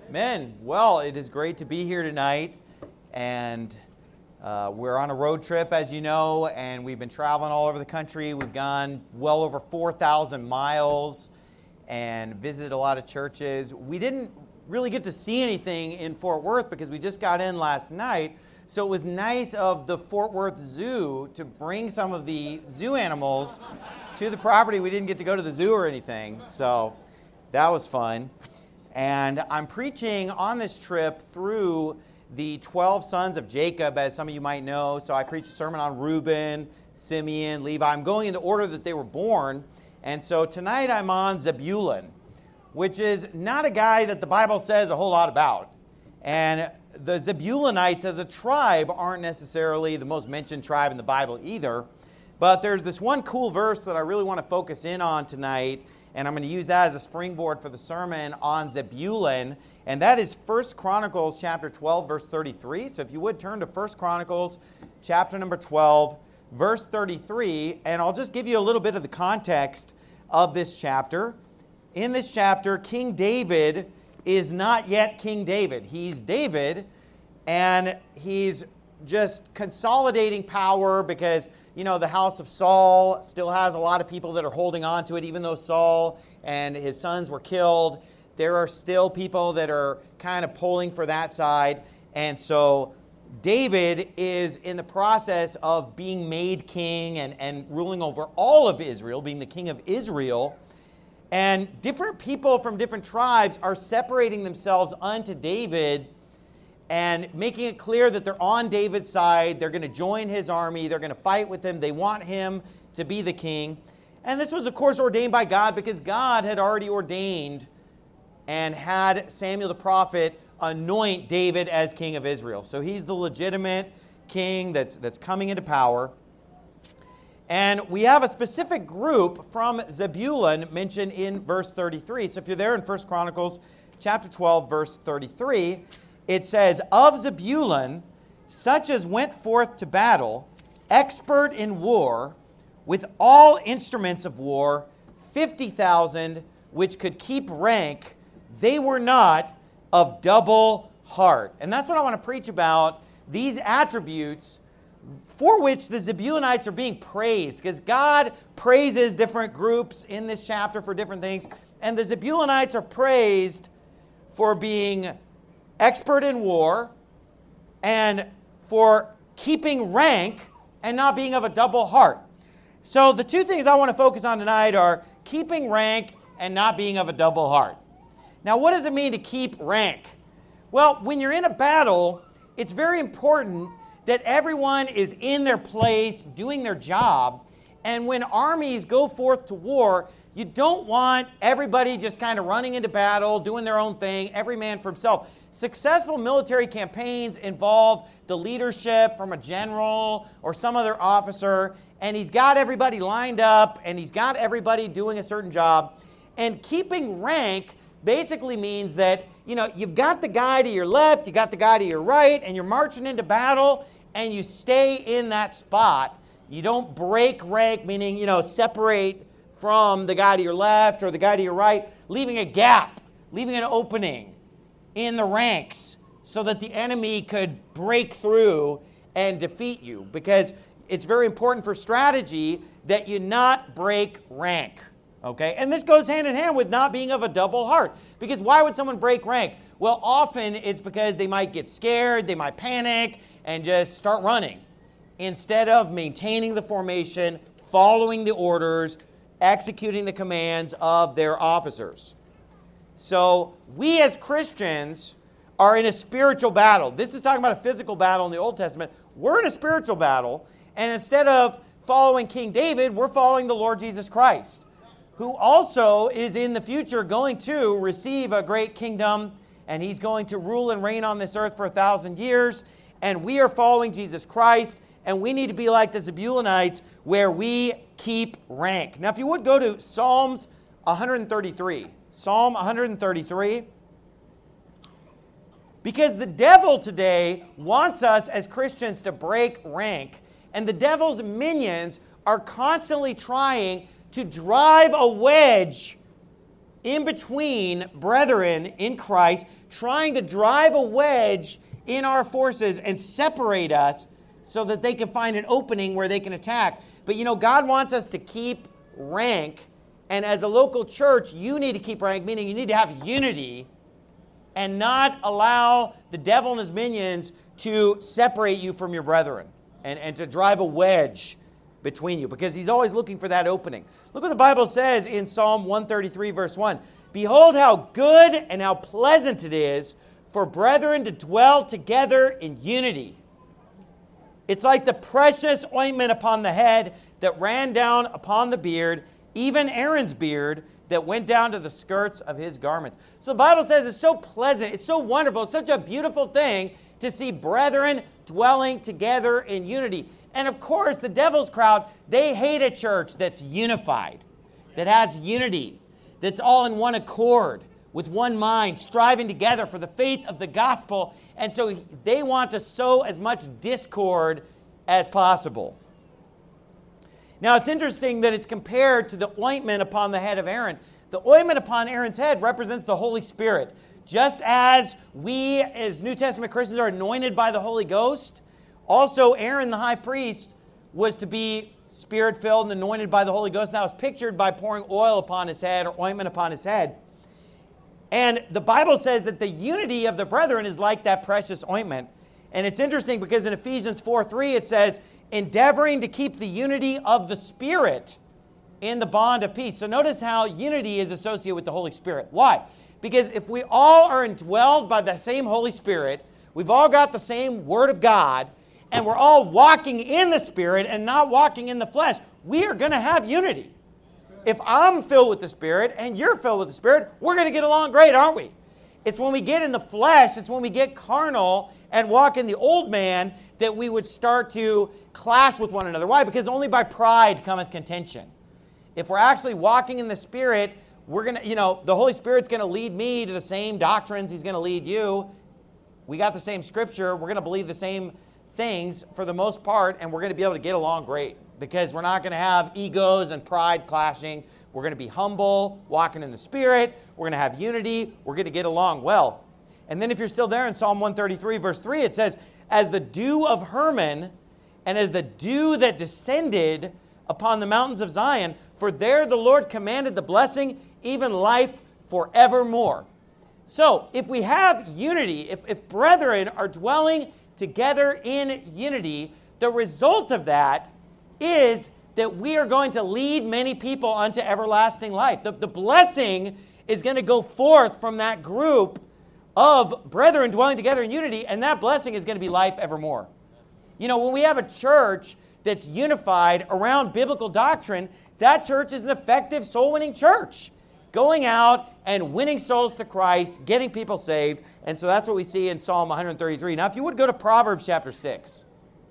Men, well, it is great to be here tonight, and we're on a road trip, as you know, and we've been traveling all over the country. We've gone well over 4,000 miles and visited a lot of churches. We didn't really get to see anything in Fort Worth because we just got in last night, so it was nice of the Fort Worth Zoo to bring some of the zoo animals to the property. We didn't get to go to the zoo or anything, so that was fun. And I'm preaching on this trip through the 12 sons of Jacob, as some of you might know. So I preached a sermon on Reuben, Simeon, Levi. I'm going in the order that they were born. And so tonight I'm on Zebulun, which is not a guy that the Bible says a whole lot about. And the Zebulunites as a tribe aren't necessarily the most mentioned tribe in the Bible either. But there's this one cool verse that I really want to focus in on tonight, and I'm going to use that as a springboard for the sermon on Zebulun, and that is 1 Chronicles chapter 12, verse 33. So if you would turn to 1 Chronicles chapter number 12, verse 33, and I'll just give you a little bit of the context of this chapter. In this chapter, King David is not yet King David. He's David, and he's just consolidating power because, you know, the house of Saul still has a lot of people that are holding on to it. Even though Saul and his sons were killed, there are still people that are kind of pulling for that side. And so David is in the process of being made king and ruling over all of Israel, being the king of Israel. And different people from different tribes are separating themselves unto David and making it clear that they're on David's side. They're going to join his army. They're going to fight with him. They want him to be the king. And this was, of course, ordained by God because God had already ordained and had Samuel the prophet anoint David as king of Israel. So he's the legitimate king that's coming into power. And we have a specific group from Zebulun mentioned in verse 33. So if you're there in 1 Chronicles chapter 12, verse 33, it says, "Of Zebulun, such as went forth to battle, expert in war, with all instruments of war, 50,000, which could keep rank, they were not of double heart." And that's what I want to preach about, these attributes for which the Zebulunites are being praised, because God praises different groups in this chapter for different things, and the Zebulunites are praised for being expert in war and for keeping rank and not being of a double heart. So the two things I want to focus on tonight are keeping rank and not being of a double heart. Now, what does it mean to keep rank? Well, when you're in a battle, it's very important that everyone is in their place, doing their job. And when armies go forth to war, you don't want everybody just kind of running into battle, doing their own thing, every man for himself. Successful military campaigns involve the leadership from a general or some other officer, and he's got everybody lined up, and he's got everybody doing a certain job. And keeping rank basically means that, you know, you've got the guy to your left, you got the guy to your right, and you're marching into battle, and you stay in that spot. You don't break rank, meaning, you know, separate from the guy to your left or the guy to your right, leaving a gap, leaving an opening in the ranks so that the enemy could break through and defeat you, because it's very important for strategy that you not break rank. Okay, and this goes hand in hand with not being of a double heart. Because why would someone break rank? Well, often it's because they might get scared, they might panic, and just start running, instead of maintaining the formation, following the orders, executing the commands of their officers. So we as Christians are in a spiritual battle. This is talking about a physical battle in the Old Testament. We're in a spiritual battle, and instead of following King David, we're following the Lord Jesus Christ, who also is in the future going to receive a great kingdom, and he's going to rule and reign on this earth for 1,000 years. And we are following Jesus Christ, and we need to be like the Zebulunites, where we keep rank. Now, if you would go to Psalms 133. Psalm 133. Because the devil today wants us as Christians to break rank, and the devil's minions are constantly trying to drive a wedge in between brethren in Christ, trying to drive a wedge in our forces and separate us so that they can find an opening where they can attack. But God wants us to keep rank. And as a local church, you need to keep rank, meaning you need to have unity and not allow the devil and his minions to separate you from your brethren and to drive a wedge between you, because he's always looking for that opening. Look what the Bible says in Psalm 133, verse 1. Behold how good and how pleasant it is for brethren to dwell together in unity. It's like the precious ointment upon the head that ran down upon the beard, even Aaron's beard that went down to the skirts of his garments. So the Bible says it's so pleasant, it's so wonderful, it's such a beautiful thing to see brethren dwelling together in unity. And of course, the devil's crowd, they hate a church that's unified, that has unity, that's all in one accord, with one mind, striving together for the faith of the gospel. And so they want to sow as much discord as possible. Now, it's interesting that it's compared to the ointment upon the head of Aaron. The ointment upon Aaron's head represents the Holy Spirit. Just as we, as New Testament Christians, are anointed by the Holy Ghost, also Aaron, the high priest, was to be Spirit-filled and anointed by the Holy Ghost. And that was pictured by pouring oil upon his head, or ointment upon his head. And the Bible says that the unity of the brethren is like that precious ointment. And it's interesting because in Ephesians 4:3 it says, endeavoring to keep the unity of the Spirit in the bond of peace. So notice how unity is associated with the Holy Spirit. Why? Because if we all are indwelled by the same Holy Spirit, we've all got the same Word of God, and we're all walking in the Spirit and not walking in the flesh, we are going to have unity. If I'm filled with the Spirit and you're filled with the Spirit, we're going to get along great, aren't we? It's when we get in the flesh, it's when we get carnal and walk in the old man that we would start to clash with one another. Why? Because only by pride cometh contention. If we're actually walking in the Spirit, we're going to, the Holy Spirit's going to lead me to the same doctrines He's going to lead you. We got the same Scripture. We're going to believe the same things for the most part, and we're going to be able to get along great because we're not going to have egos and pride clashing. We're going to be humble, walking in the Spirit. We're going to have unity. We're going to get along well. And then if you're still there in Psalm 133, verse 3, it says, as the dew of Hermon and as the dew that descended upon the mountains of Zion, for there the Lord commanded the blessing, even life forevermore. So if we have unity, if brethren are dwelling together in unity, the result of that is that we are going to lead many people unto everlasting life. The blessing is going to go forth from that group of brethren dwelling together in unity, and that blessing is going to be life evermore. When we have a church that's unified around biblical doctrine, that church is an effective soul-winning church, going out and winning souls to Christ, getting people saved. And so that's what we see in Psalm 133. Now, if you would go to Proverbs chapter 6.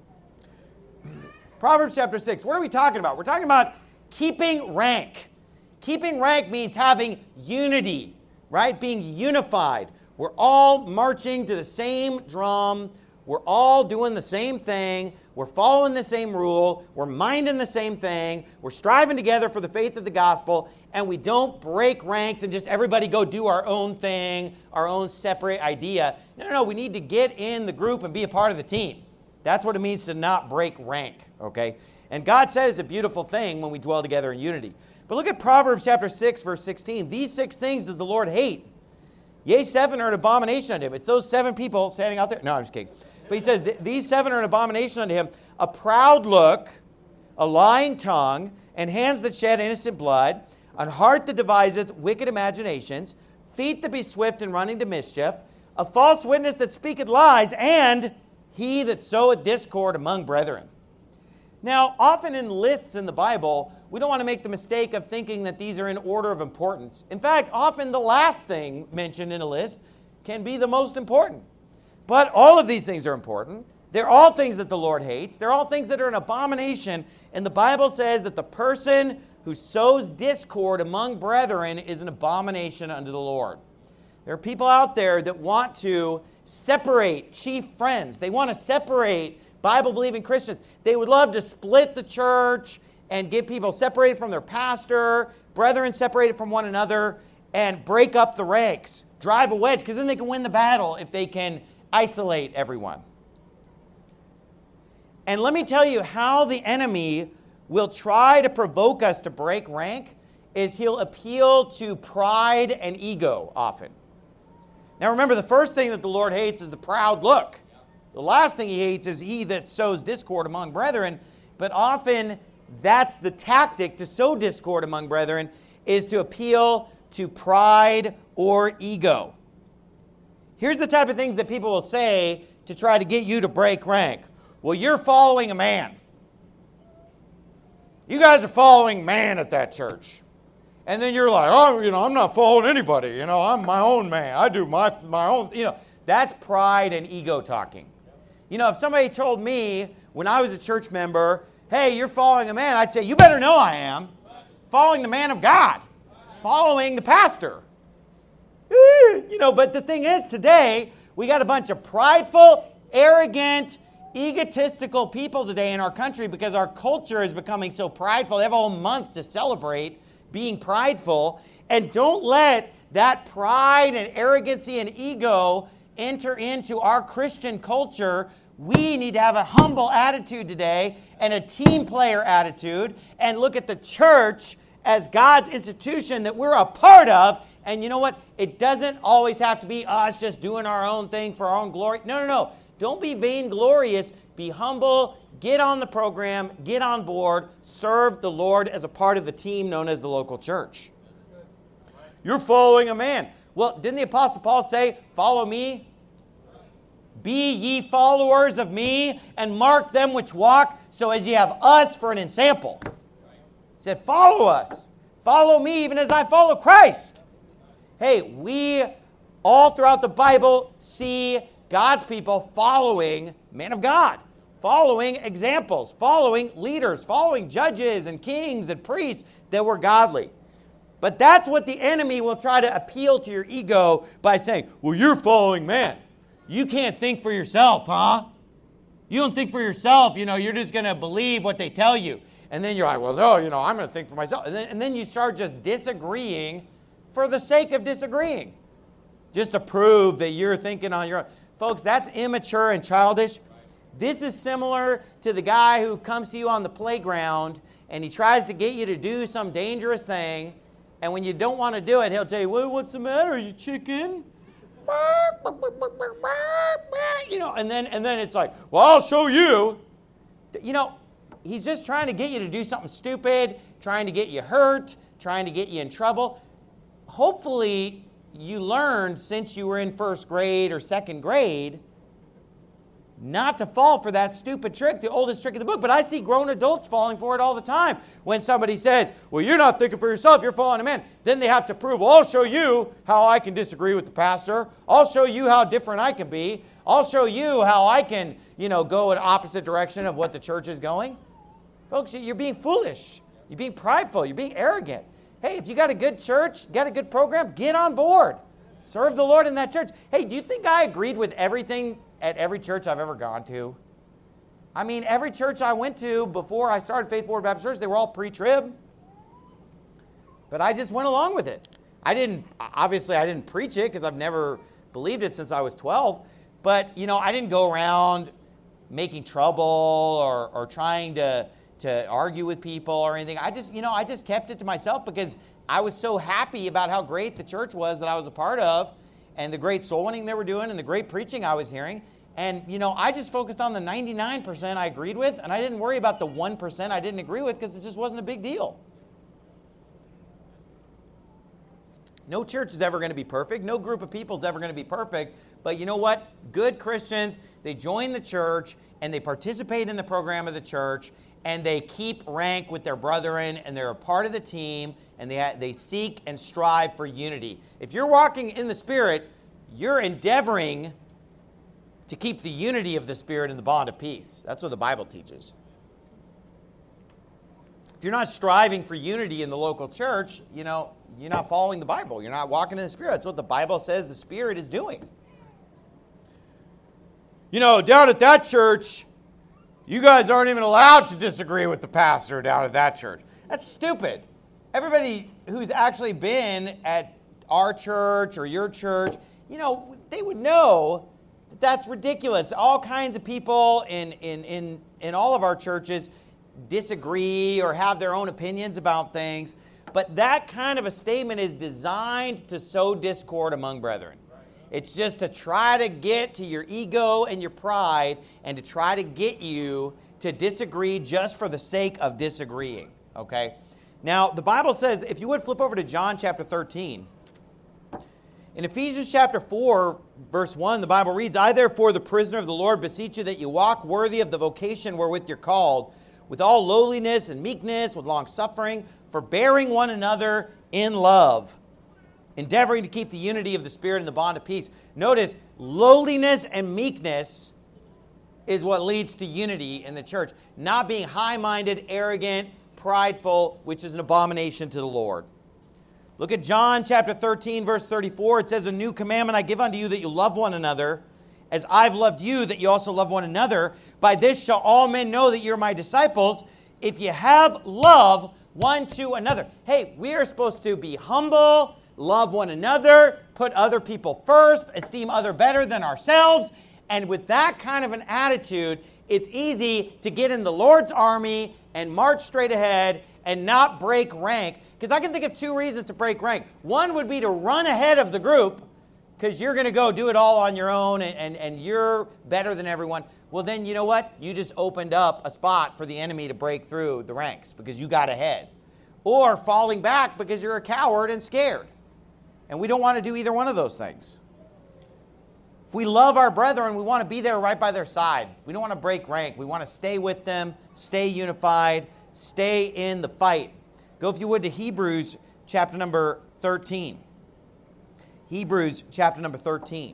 Proverbs chapter 6. What are we talking about? We're talking about keeping rank. Keeping rank means having unity, right? Being unified. We're all marching to the same drum. We're all doing the same thing. We're following the same rule. We're minding the same thing. We're striving together for the faith of the gospel. And we don't break ranks and just everybody go do our own thing, our own separate idea. No. We need to get in the group and be a part of the team. That's what it means to not break rank, okay? And God said it's a beautiful thing when we dwell together in unity. But look at Proverbs chapter 6, verse 16. These 6 things does the Lord hate. Yea, 7 are an abomination unto him. It's those 7 people standing out there. No, I'm just kidding. But he says, these 7 are an abomination unto him. A proud look, a lying tongue, and hands that shed innocent blood, an heart that deviseth wicked imaginations, feet that be swift in running to mischief, a false witness that speaketh lies, and he that soweth discord among brethren. Now, often in lists in the Bible, we don't want to make the mistake of thinking that these are in order of importance. In fact, often the last thing mentioned in a list can be the most important. But all of these things are important. They're all things that the Lord hates. They're all things that are an abomination. And the Bible says that the person who sows discord among brethren is an abomination unto the Lord. There are people out there that want to separate chief friends. They want to separate Bible-believing Christians. They would love to split the church and get people separated from their pastor, brethren separated from one another. and break up the ranks, drive a wedge, because then they can win the battle if they can isolate everyone. And let me tell you how the enemy will try to provoke us to break rank is he'll appeal to pride and ego often. Now remember, the first thing that the Lord hates is the proud look. The last thing he hates is he that sows discord among brethren. But often that's the tactic to sow discord among brethren, is to appeal to pride or ego. Here's the type of things that people will say to try to get you to break rank. Well, you're following a man. You guys are following man at that church. And then you're like, oh, I'm not following anybody. I'm my own man. I do my own. That's pride and ego talking. If somebody told me when I was a church member, hey, you're following a man, I'd say, you better know I am. Following the man of God. Following the pastor. But the thing is, today, we got a bunch of prideful, arrogant, egotistical people today in our country because our culture is becoming so prideful. They have a whole month to celebrate being prideful. And don't let that pride and arrogancy and ego enter into our Christian culture. We need to have a humble attitude today and a team player attitude and look at the church as God's institution that we're a part of. And you know what? It doesn't always have to be us just doing our own thing for our own glory. No. Don't be vainglorious. Be humble. Get on the program. Get on board. Serve the Lord as a part of the team known as the local church. You're following a man. Well, didn't the Apostle Paul say, follow me? Be ye followers of me, and mark them which walk, so as ye have us for an ensample. He said, follow us. Follow me even as I follow Christ. Hey, we all throughout the Bible see God's people following men of God, following examples, following leaders, following judges and kings and priests that were godly. But that's what the enemy will try to appeal to your ego by saying, well, you're following man. You can't think for yourself, huh? You don't think for yourself, you're just going to believe what they tell you. And then you're like, well, no, I'm going to think for myself. And then you start just disagreeing for the sake of disagreeing, just to prove that you're thinking on your own. Folks, that's immature and childish. This is similar to the guy who comes to you on the playground and he tries to get you to do some dangerous thing. And when you don't want to do it, he'll tell you, well, what's the matter? Are you chicken? And then it's like, well, I'll show you. He's just trying to get you to do something stupid, trying to get you hurt, trying to get you in trouble. Hopefully, you learned since you were in first grade or second grade not to fall for that stupid trick, the oldest trick in the book. But I see grown adults falling for it all the time. When somebody says, well, you're not thinking for yourself, you're following a man. Then they have to prove, well, I'll show you how I can disagree with the pastor. I'll show you how different I can be. I'll show you how I can, go in opposite direction of what the church is going. Folks, you're being foolish. You're being prideful. You're being arrogant. Hey, if you got a good church, got a good program, get on board. Serve the Lord in that church. Hey, do you think I agreed with everything at every church I've ever gone to? I mean, every church I went to before I started Faith Forward Baptist Church, they were all pre-trib. But I just went along with it. I didn't preach it because I've never believed it since I was 12. But, I didn't go around making trouble or trying to argue with people or anything. I just kept it to myself because I was so happy about how great the church was that I was a part of and the great soul winning they were doing and the great preaching I was hearing. And, I just focused on the 99% I agreed with, and I didn't worry about the 1% I didn't agree with because it just wasn't a big deal. No church is ever going to be perfect. No group of people is ever going to be perfect. But you know what? Good Christians, they join the church and they participate in the program of the church and they keep rank with their brethren and they're a part of the team and they seek and strive for unity. If you're walking in the Spirit, you're endeavoring to keep the unity of the Spirit in the bond of peace. That's what the Bible teaches. If you're not striving for unity in the local church, you're not following the Bible. You're not walking in the Spirit. That's what the Bible says the Spirit is doing. Down at that church, you guys aren't even allowed to disagree with the pastor down at that church. That's stupid. Everybody who's actually been at our church or your church, they would know that that's ridiculous. All kinds of people in all of our churches disagree or have their own opinions about things. But that kind of a statement is designed to sow discord among brethren. It's just to try to get to your ego and your pride and to try to get you to disagree just for the sake of disagreeing, okay? Now, the Bible says, if you would flip over to John chapter 13. In Ephesians chapter 4, verse 1, the Bible reads, I therefore, the prisoner of the Lord, beseech you that you walk worthy of the vocation wherewith you're called, with all lowliness and meekness, with long suffering, forbearing one another in love, endeavoring to keep the unity of the Spirit in the bond of peace. Notice, lowliness and meekness is what leads to unity in the church. Not being high-minded, arrogant, prideful, which is an abomination to the Lord. Look at John chapter 13, verse 34. It says, a new commandment I give unto you, that you love one another, as I've loved you, that you also love one another. By this shall all men know that you're my disciples, if you have love one to another. Hey, we are supposed to be humble, love one another, put other people first, esteem other better than ourselves. And with that kind of an attitude, it's easy to get in the Lord's army and march straight ahead and not break rank. Because I can think of two reasons to break rank. One would be to run ahead of the group, because you're going to go do it all on your own and you're better than everyone. Well, then you know what? You just opened up a spot for the enemy to break through the ranks because you got ahead. Or falling back because you're a coward and scared. And we don't want to do either one of those things. If we love our brethren, we want to be there right by their side. We don't want to break rank. We want to stay with them, stay unified, stay in the fight. Go, if you would, to Hebrews chapter number 13. Hebrews chapter number 13.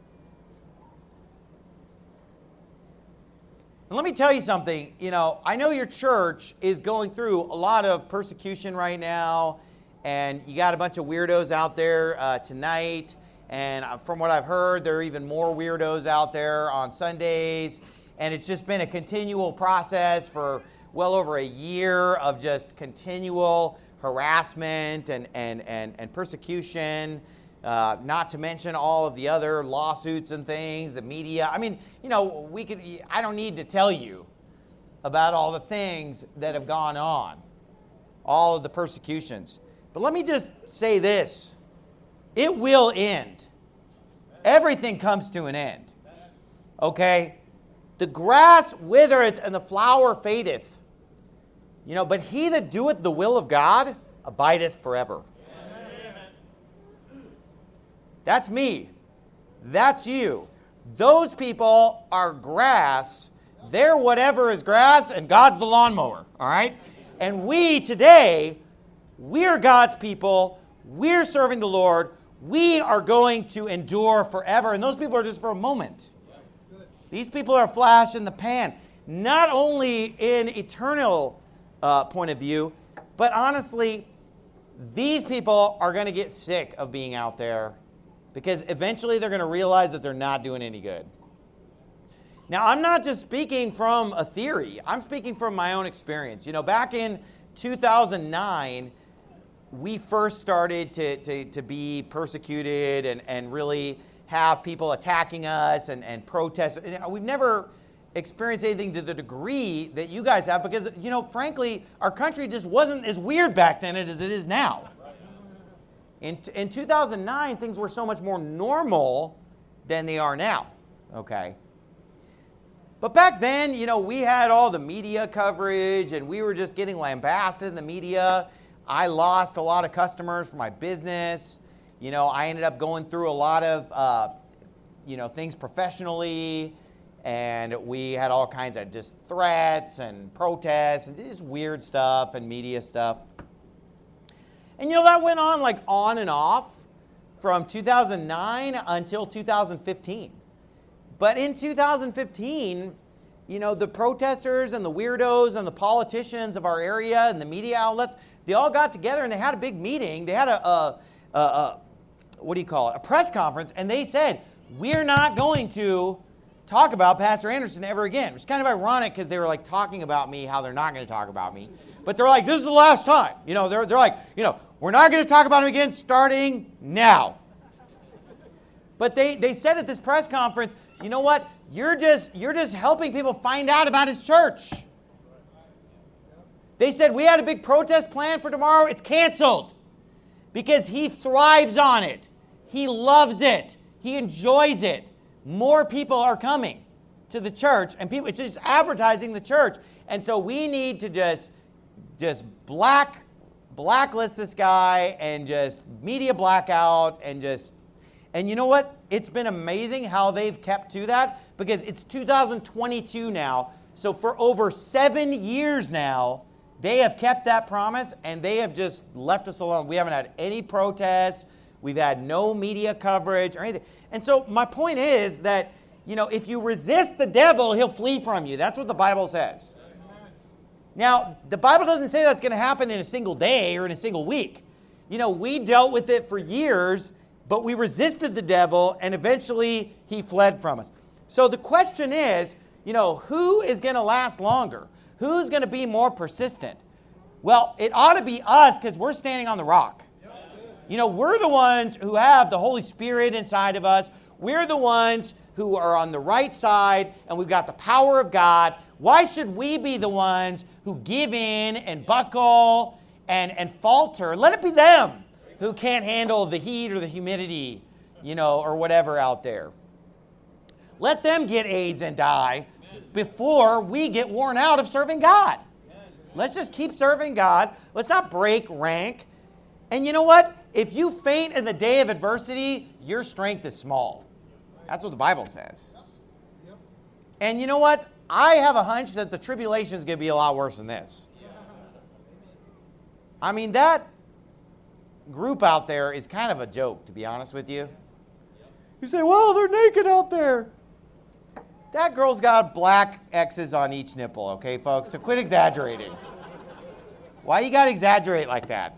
And let me tell you something. I know your church is going through a lot of persecution right now, and you got a bunch of weirdos out there tonight. And from what I've heard, there are even more weirdos out there on Sundays. And it's just been a continual process for well over a year of just continual harassment and persecution. Not to mention all of the other lawsuits and things, the media. I mean, I don't need to tell you about all the things that have gone on, all of the persecutions. But let me just say this. It will end. Everything comes to an end. Okay? The grass withereth and the flower fadeth. But he that doeth the will of God abideth forever. That's me. That's you. Those people are grass. They're whatever is grass, and God's the lawnmower. All right? And we today, we're God's people. We're serving the Lord. We are going to endure forever. And those people are just for a moment. These people are a flash in the pan. Not only in eternal point of view, but honestly, these people are going to get sick of being out there, because eventually they're going to realize that they're not doing any good. Now, I'm not just speaking from a theory. I'm speaking from my own experience. Back in 2009, we first started to be persecuted and really have people attacking us and protest. We've never experienced anything to the degree that you guys have, because, frankly, our country just wasn't as weird back then as it is now. In 2009, things were so much more normal than they are now, okay? But back then, we had all the media coverage, and we were just getting lambasted in the media. I lost a lot of customers for my business. I ended up going through a lot of, things professionally, and we had all kinds of just threats and protests and just weird stuff and media stuff. And that went on and off from 2009 until 2015. But in 2015, the protesters and the weirdos and the politicians of our area and the media outlets, they all got together and they had a big meeting. They had a press conference, and they said, we're not going to talk about Pastor Anderson ever again. It's kind of ironic because they were like talking about me, how they're not going to talk about me. But they're like, this is the last time. You know, they're like, you know, we're not going to talk about him again starting now. But they said at this press conference, you know what? You're just helping people find out about his church. They said, we had a big protest planned for tomorrow. It's canceled because he thrives on it. He loves it. He enjoys it. More people are coming to the church, and people, it's just advertising the church. And so we need to just blacklist this guy and just media blackout and you know what? It's been amazing how they've kept to that because it's 2022 now. So for over 7 years now, they have kept that promise and they have just left us alone. We haven't had any protests. We've had no media coverage or anything. And so my point is that, you know, if you resist the devil, he'll flee from you. That's what the Bible says. Now, the Bible doesn't say that's going to happen in a single day or in a single week. You know, we dealt with it for years, but we resisted the devil, and eventually he fled from us. So the question is, you know, who is going to last longer? Who's going to be more persistent? Well, it ought to be us because we're standing on the rock. You know, we're the ones who have the Holy Spirit inside of us. We're the ones who are on the right side, and we've got the power of God. Why should we be the ones who give in and buckle and falter? Let it be them who can't handle the heat or the humidity, you know, or whatever out there. Let them get AIDS and die before we get worn out of serving God. Let's just keep serving God. Let's not break rank. And you know what? If you faint in the day of adversity, your strength is small. That's what the Bible says. And you know what? I have a hunch that the tribulation is going to be a lot worse than this. I mean, that group out there is kind of a joke, to be honest with you. You say, well, they're naked out there. That girl's got black X's on each nipple, okay, folks? So quit exaggerating. Why you got to exaggerate like that?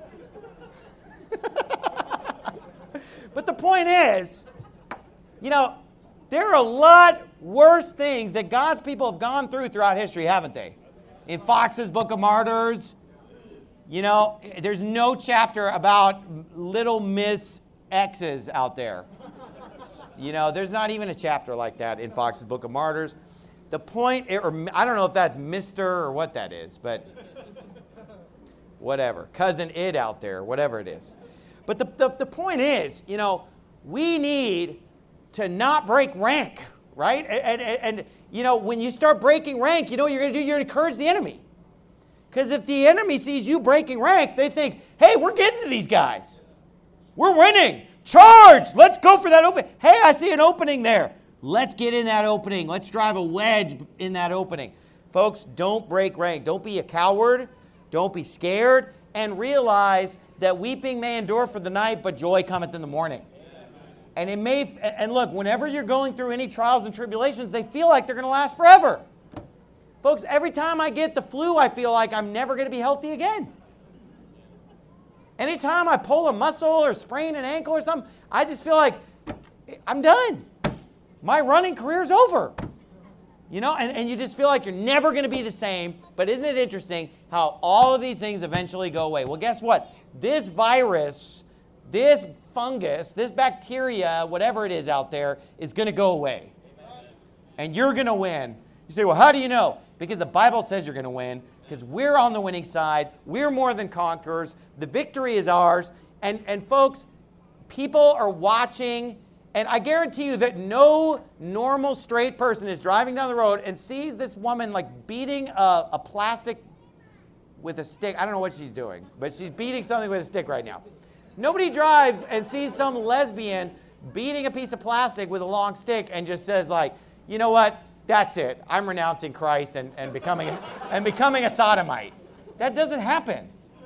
But the point is, you know, there are a lot worse things that God's people have gone through throughout history, haven't they? In Fox's Book of Martyrs, you know, there's no chapter about little Miss X's out there. You know, there's not even a chapter like that in Fox's Book of Martyrs. The point, or I don't know if that's Mr. or what that is, but whatever. Cousin Id out there, whatever it is. But the point is, you know, we need to not break rank, right? And you know, when you start breaking rank, you know what you're going to do? You're going to encourage the enemy. Because if the enemy sees you breaking rank, they think, hey, we're getting to these guys. We're winning. Charge! Let's go for that opening. Hey, I see an opening there. Let's get in that opening. Let's drive a wedge in that opening. Folks, don't break rank. Don't be a coward. Don't be scared. And realize that weeping may endure for the night, but joy cometh in the morning. And it may, and look, whenever you're going through any trials and tribulations, they feel like they're going to last forever. Folks, every time I get the flu, I feel like I'm never going to be healthy again. Anytime I pull a muscle or sprain an ankle or something, I just feel like I'm done. My running career's over. You know, and you just feel like you're never going to be the same. But isn't it interesting how all of these things eventually go away? Well, guess what? This virus, this fungus, this bacteria, whatever it is out there, is going to go away. And you're going to win. You say, well, how do you know? Because the Bible says you're going to win. Because we're on the winning side. We're more than conquerors. The victory is ours. And folks, people are watching. And I guarantee you that no normal straight person is driving down the road and sees this woman like beating a plastic with a stick. I don't know what she's doing, but she's beating something with a stick right now. Nobody drives and sees some lesbian beating a piece of plastic with a long stick and just says like, you know what? That's it. I'm renouncing Christ and becoming a sodomite. That doesn't happen.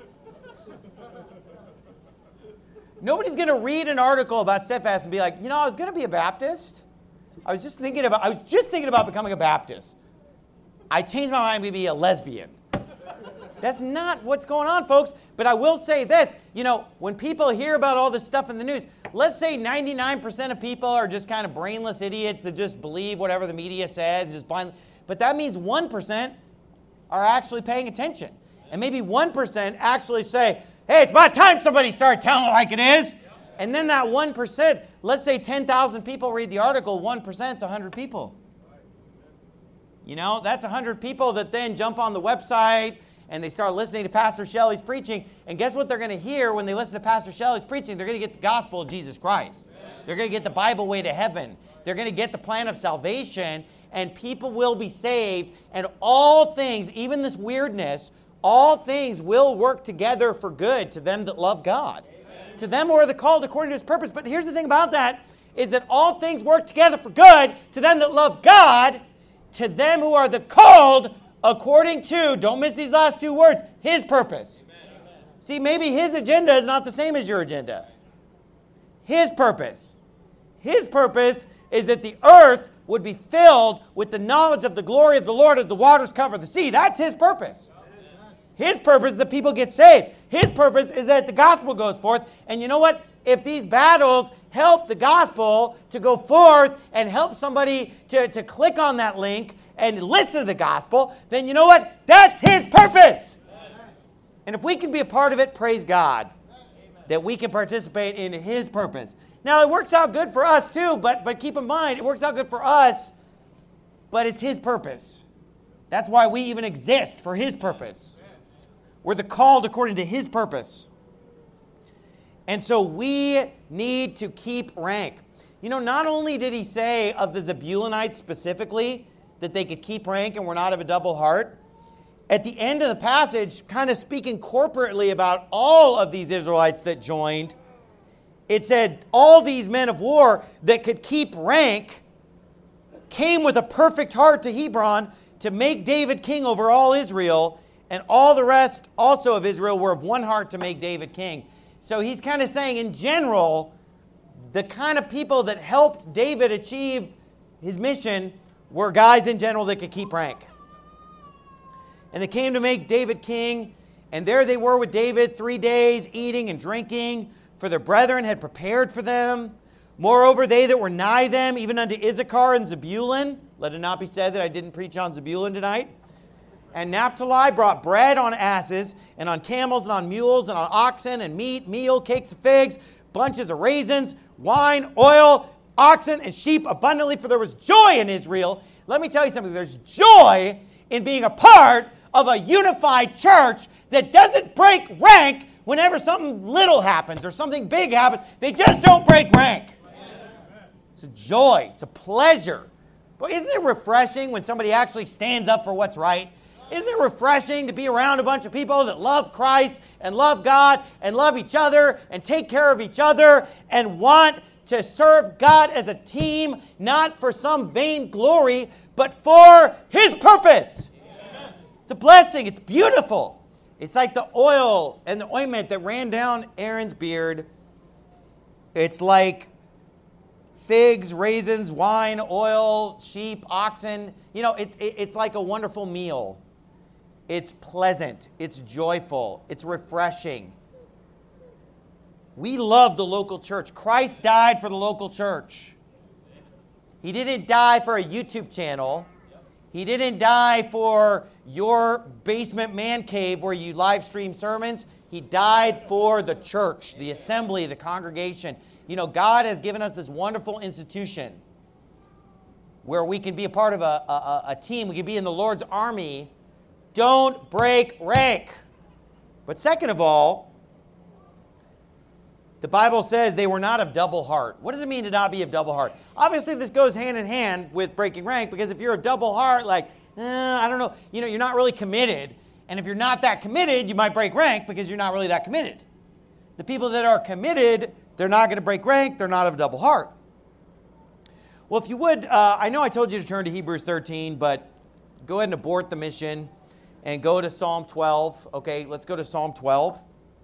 Nobody's going to read an article about Steadfast and be like, you know, I was going to be a Baptist. I was just thinking about becoming a Baptist. I changed my mind to be a lesbian. That's not what's going on, folks. But I will say this, you know, when people hear about all this stuff in the news, let's say 99% of people are just kind of brainless idiots that just believe whatever the media says, just blind. But that means 1% are actually paying attention. And maybe 1% actually say, hey, it's about time somebody started telling it like it is. And then that 1%, let's say 10,000 people read the article, 1% is 100 people. You know, that's 100 people that then jump on the website and they start listening to Pastor Shelley's preaching. And guess what they're going to hear when they listen to Pastor Shelley's preaching? They're going to get the gospel of Jesus Christ. They're going to get the Bible way to heaven. They're going to get the plan of salvation, and people will be saved. And all things, even this weirdness, all things will work together for good to them that love God. To them who are the called according to His purpose. But here's the thing about that, is that all things work together for good to them that love God, to them who are the called according to, don't miss these last two words, His purpose. Amen. See, maybe His agenda is not the same as your agenda. His purpose. His purpose is that the earth would be filled with the knowledge of the glory of the Lord as the waters cover the sea. That's His purpose. His purpose is that people get saved. His purpose is that the gospel goes forth. And you know what? If these battles help the gospel to go forth and help somebody to click on that link and listen to the gospel, then you know what? That's His purpose. And if we can be a part of it, praise God that we can participate in His purpose. Now, it works out good for us too, but keep in mind, it works out good for us, but it's His purpose. That's why we even exist, for His purpose. We're the called according to His purpose. And so we need to keep rank. You know, not only did He say of the Zebulunites specifically that they could keep rank and were not of a double heart, at the end of the passage, kind of speaking corporately about all of these Israelites that joined, it said all these men of war that could keep rank came with a perfect heart to Hebron to make David king over all Israel. And all the rest also of Israel were of one heart to make David king. So he's kind of saying, in general, the kind of people that helped David achieve his mission were guys in general that could keep rank. And they came to make David king, and there they were with David 3 days, eating and drinking, for their brethren had prepared for them. Moreover, they that were nigh them, even unto Issachar and Zebulun, let it not be said that I didn't preach on Zebulun tonight, and Naphtali brought bread on asses, and on camels, and on mules, and on oxen, and meat, meal, cakes of figs, bunches of raisins, wine, oil, oxen, and sheep abundantly, for there was joy in Israel. Let me tell you something. There's joy in being a part of a unified church that doesn't break rank whenever something little happens or something big happens. They just don't break rank. It's a joy. It's a pleasure. But isn't it refreshing when somebody actually stands up for what's right? Isn't it refreshing to be around a bunch of people that love Christ and love God and love each other and take care of each other and want to serve God as a team, not for some vain glory, but for His purpose? Amen. It's a blessing. It's beautiful. It's like the oil and the ointment that ran down Aaron's beard. It's like figs, raisins, wine, oil, sheep, oxen. You know, it's like a wonderful meal. It's pleasant. It's joyful. It's refreshing. We love the local church. Christ died for the local church. He didn't die for a YouTube channel. He didn't die for your basement man cave where you live stream sermons. He died for the church, the assembly, the congregation. You know, God has given us this wonderful institution where we can be a part of a team. We can be in the Lord's army. Don't break rank. But second of all, the Bible says they were not of double heart. What does it mean to not be of double heart? Obviously, this goes hand in hand with breaking rank, because if you're of double heart, like, I don't know, you know, you're not really committed. And if you're not that committed, you might break rank because you're not really that committed. The people that are committed, they're not going to break rank. They're not of double heart. Well, if you would, I know I told you to turn to Hebrews 13, but go ahead and abort the mission and go to Psalm 12. Okay, let's go to Psalm 12.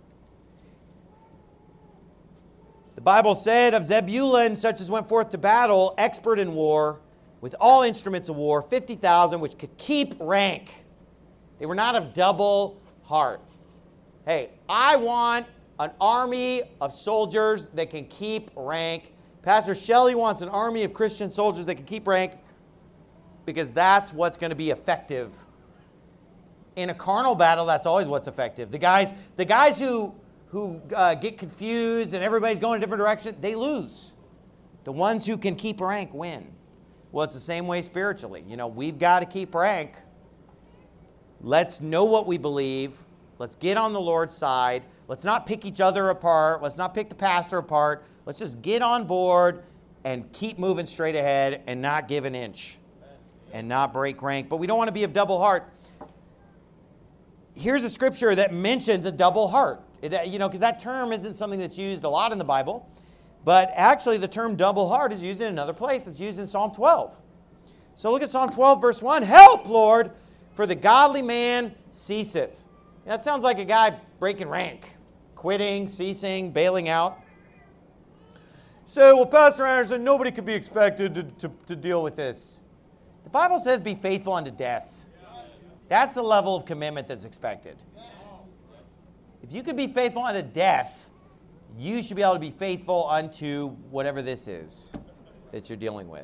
The Bible said of Zebulun, such as went forth to battle, expert in war, with all instruments of war, 50,000, which could keep rank. They were not of double heart. Hey, I want an army of soldiers that can keep rank. Pastor Shelley wants an army of Christian soldiers that can keep rank because that's what's going to be effective. In a carnal battle, that's always what's effective. The guys who get confused and everybody's going a different direction, they lose. The ones who can keep rank win. Well, it's the same way spiritually. We've got to keep rank. Let's know what we believe. Let's get on the Lord's side. Let's not pick each other apart. Let's not pick the pastor apart. Let's just get on board and keep moving straight ahead and not give an inch and not break rank. But we don't want to be of double heart. Here's a scripture that mentions a double heart. Because that term isn't something that's used a lot in the Bible. But actually, the term double heart is used in another place. It's used in Psalm 12. So look at Psalm 12, verse 1. Help, Lord, for the godly man ceaseth. That sounds like a guy breaking rank, quitting, ceasing, bailing out. So, well, Pastor Anderson, nobody could be expected to deal with this. The Bible says be faithful unto death. That's the level of commitment that's expected. If you could be faithful unto death, you should be able to be faithful unto whatever this is that you're dealing with.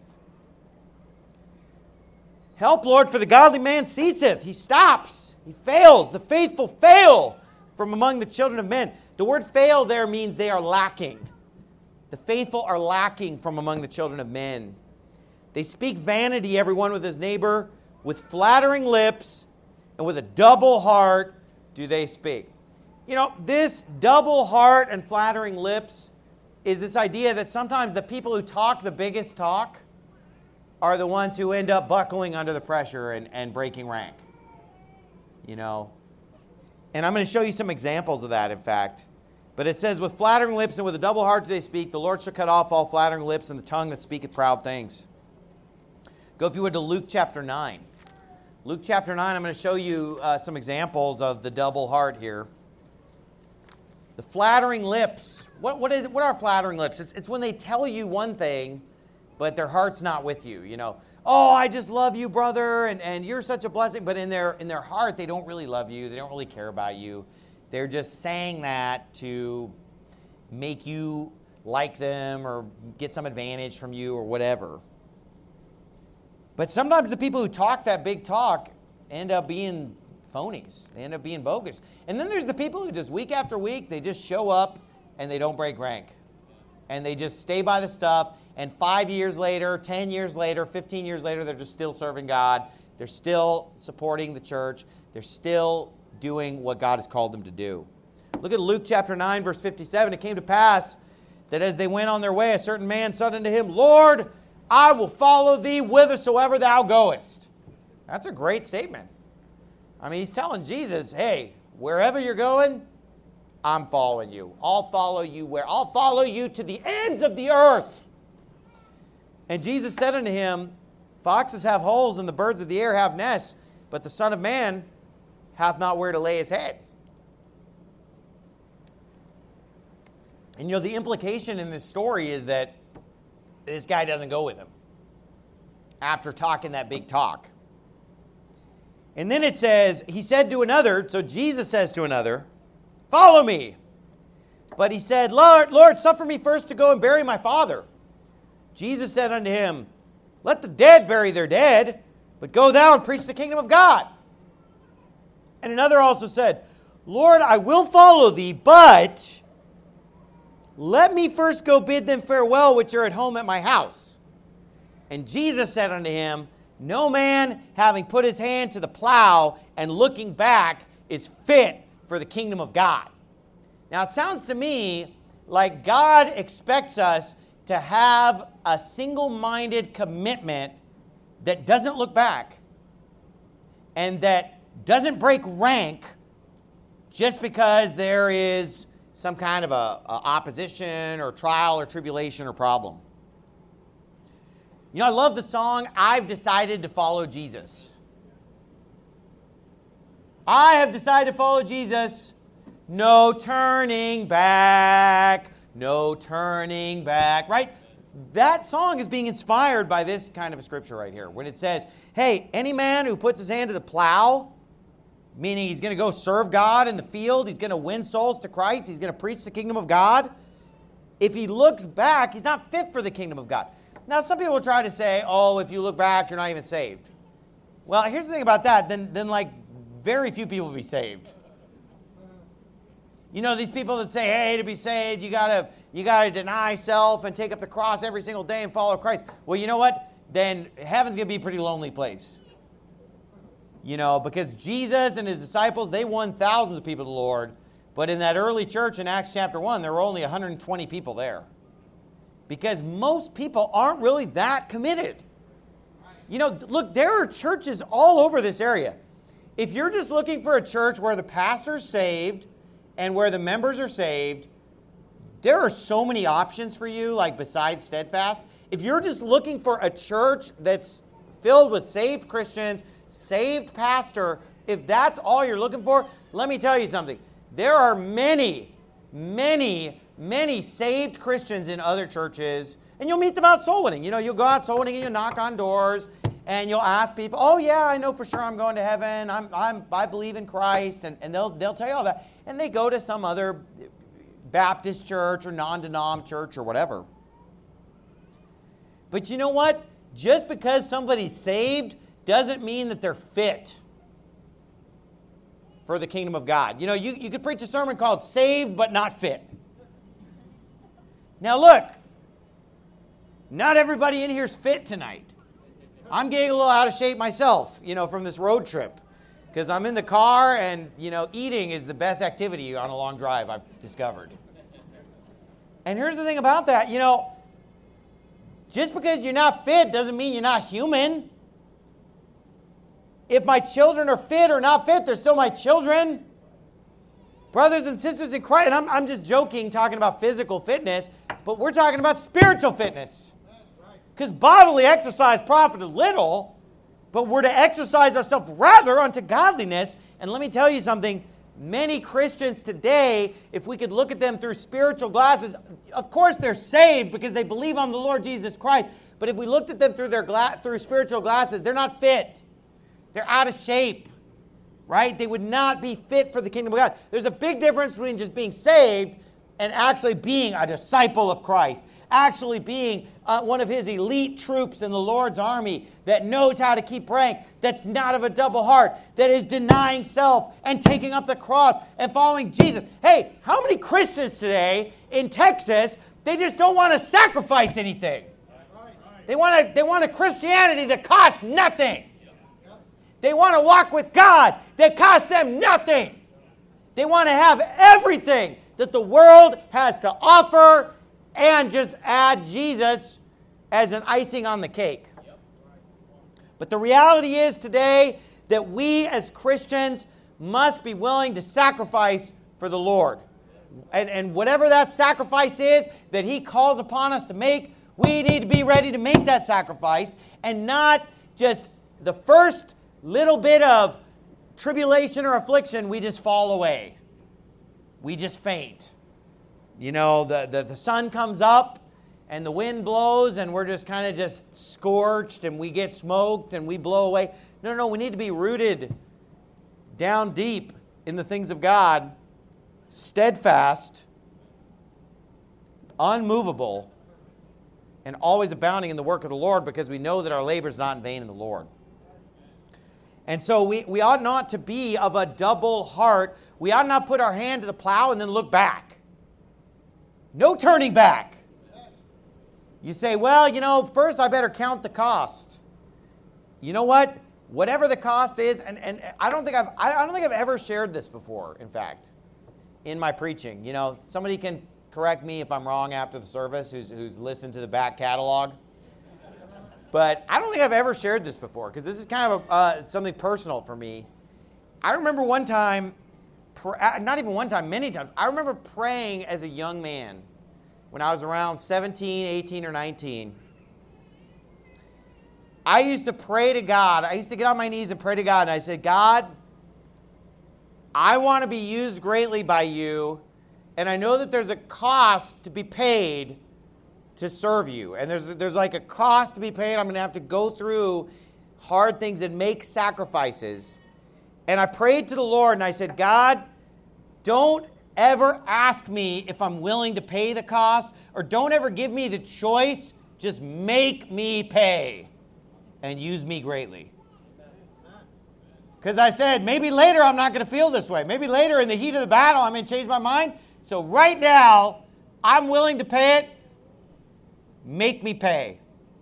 Help, Lord, for the godly man ceaseth. He stops. He fails. The faithful fail from among the children of men. The word fail there means they are lacking. The faithful are lacking from among the children of men. They speak vanity, everyone with his neighbor. With flattering lips and with a double heart do they speak. This double heart and flattering lips is this idea that sometimes the people who talk the biggest talk are the ones who end up buckling under the pressure and breaking rank. And I'm going to show you some examples of that, in fact. But it says, with flattering lips and with a double heart do they speak. The Lord shall cut off all flattering lips and the tongue that speaketh proud things. Go, if you would, to Luke chapter 9. Luke chapter 9, I'm going to show you some examples of the double heart here. The flattering lips. What is it? What are flattering lips? It's when they tell you one thing, but their heart's not with you. Oh, I just love you, brother, and you're such a blessing. But in their heart, they don't really love you. They don't really care about you. They're just saying that to make you like them or get some advantage from you or whatever. But sometimes the people who talk that big talk end up being phonies. They end up being bogus. And then there's the people who just week after week, they just show up and they don't break rank. And they just stay by the stuff. And 5 years later, 10 years later, 15 years later, they're just still serving God. They're still supporting the church. They're still doing what God has called them to do. Look at Luke chapter 9, verse 57. It came to pass that as they went on their way, a certain man said unto him, Lord, I will follow thee whithersoever thou goest. That's a great statement. He's telling Jesus, hey, wherever you're going, I'm following you. I'll follow you where? I'll follow you to the ends of the earth. And Jesus said unto him, foxes have holes and the birds of the air have nests, but the Son of Man hath not where to lay his head. And the implication in this story is that this guy doesn't go with him after talking that big talk. And then it says, he said to another, so Jesus says to another, follow me. But he said, Lord, suffer me first to go and bury my father. Jesus said unto him, let the dead bury their dead, but go thou and preach the kingdom of God. And another also said, Lord, I will follow thee, but let me first go bid them farewell which are at home at my house. And Jesus said unto him, no man having put his hand to the plow and looking back is fit for the kingdom of God. Now it sounds to me like God expects us to have a single-minded commitment that doesn't look back and that doesn't break rank just because there is some kind of a opposition or trial or tribulation or problem. I love the song, I've Decided to Follow Jesus. I have decided to follow Jesus. No turning back. No turning back. Right? That song is being inspired by this kind of a scripture right here. When it says, hey, any man who puts his hand to the plow meaning he's going to go serve God in the field. He's going to win souls to Christ. He's going to preach the kingdom of God. If he looks back, he's not fit for the kingdom of God. Now, some people try to say, oh, if you look back, you're not even saved. Well, here's the thing about that. Then like, very few people will be saved. You know, these people that say, hey, to be saved, you gotta deny self and take up the cross every single day and follow Christ. Well, you know what? Then heaven's going to be a pretty lonely place. You know, because Jesus and his disciples, they won thousands of people to the Lord. But in that early church in Acts chapter 1, there were only 120 people there. Because most people aren't really that committed. You know, look, there are churches all over this area. If you're just looking for a church where the pastor's saved and where the members are saved, there are so many options for you, like besides Steadfast. If you're just looking for a church that's filled with saved Christians, saved pastor, if that's all you're looking for, let me tell you something. There are many, many, many saved Christians in other churches, and you'll meet them out soul winning. You know, you'll go out soul winning and you'll knock on doors, and you'll ask people, oh yeah, I know for sure I'm going to heaven. I believe in Christ, and they'll tell you all that. And they go to some other Baptist church or non-denom church or whatever. But you know what? Just because somebody's saved doesn't mean that they're fit for the kingdom of God. You know, you could preach a sermon called Saved But Not Fit. Now look, not everybody in here is fit tonight. I'm getting a little out of shape myself, you know, from this road trip. Because I'm in the car and, you know, eating is the best activity on a long drive, I've discovered. And here's the thing about that, you know, just because you're not fit doesn't mean you're not human. If my children are fit or not fit, they're still my children. Brothers and sisters in Christ, and I'm just joking, talking about physical fitness, but we're talking about spiritual fitness. Because bodily exercise profited little, but we're to exercise ourselves rather unto godliness. And let me tell you something, many Christians today, if we could look at them through spiritual glasses, of course they're saved because they believe on the Lord Jesus Christ. But if we looked at them through spiritual glasses, they're not fit. They're out of shape, right? They would not be fit for the kingdom of God. There's a big difference between just being saved and actually being a disciple of Christ, actually being one of his elite troops in the Lord's army that knows how to keep rank, that's not of a double heart, that is denying self and taking up the cross and following Jesus. Hey, how many Christians today in Texas, they just don't want to sacrifice anything? They want a Christianity that costs nothing. They want to walk with God that costs them nothing. They want to have everything that the world has to offer and just add Jesus as an icing on the cake. But the reality is today that we as Christians must be willing to sacrifice for the Lord. And whatever that sacrifice is that he calls upon us to make, we need to be ready to make that sacrifice and not just the first little bit of tribulation or affliction, we just fall away. We just faint. You know, the sun comes up and the wind blows and we're just kind of just scorched and we get smoked and we blow away. No, we need to be rooted down deep in the things of God, steadfast, unmovable, and always abounding in the work of the Lord because we know that our labor is not in vain in the Lord. And so we ought not to be of a double heart. We ought not put our hand to the plow and then look back. No turning back. You say, well, you know, first I better count the cost. You know what? Whatever the cost is, and I don't think I've ever shared this before, in fact, in my preaching. You know, somebody can correct me if I'm wrong after the service who's listened to the back catalog. But I don't think I've ever shared this before because this is kind of something personal for me. I remember one time, not even one time, many times, I remember praying as a young man when I was around 17, 18, or 19. I used to pray to God. I used to get on my knees and pray to God. And I said, God, I want to be used greatly by you. And I know that there's a cost to be paid to serve you. And there's like a cost to be paid. I'm going to have to go through hard things and make sacrifices. And I prayed to the Lord and I said, God, don't ever ask me if I'm willing to pay the cost, or don't ever give me the choice. Just make me pay and use me greatly. Because I said, maybe later I'm not going to feel this way. Maybe later in the heat of the battle I'm going to change my mind. So right now, I'm willing to pay it. Make me pay.